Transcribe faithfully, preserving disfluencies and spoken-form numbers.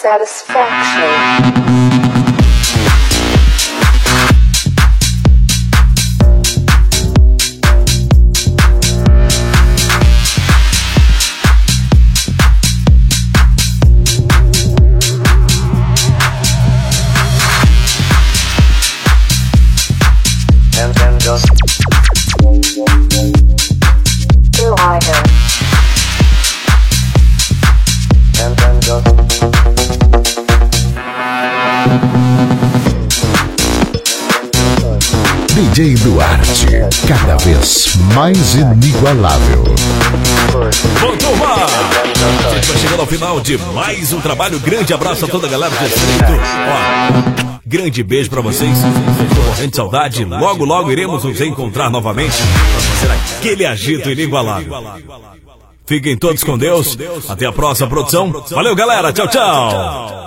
Satisfaction. D J Duarte, cada vez mais inigualável. Bom, turma! A gente vai chegando ao final de mais um trabalho. Grande abraço a toda a galera do Distrito. Ó, grande beijo pra vocês. Estou morrendo de saudade. Logo, logo iremos nos encontrar novamente para fazer aquele agito inigualável. Fiquem todos com Deus. Até a próxima produção. Valeu, galera. Tchau, tchau.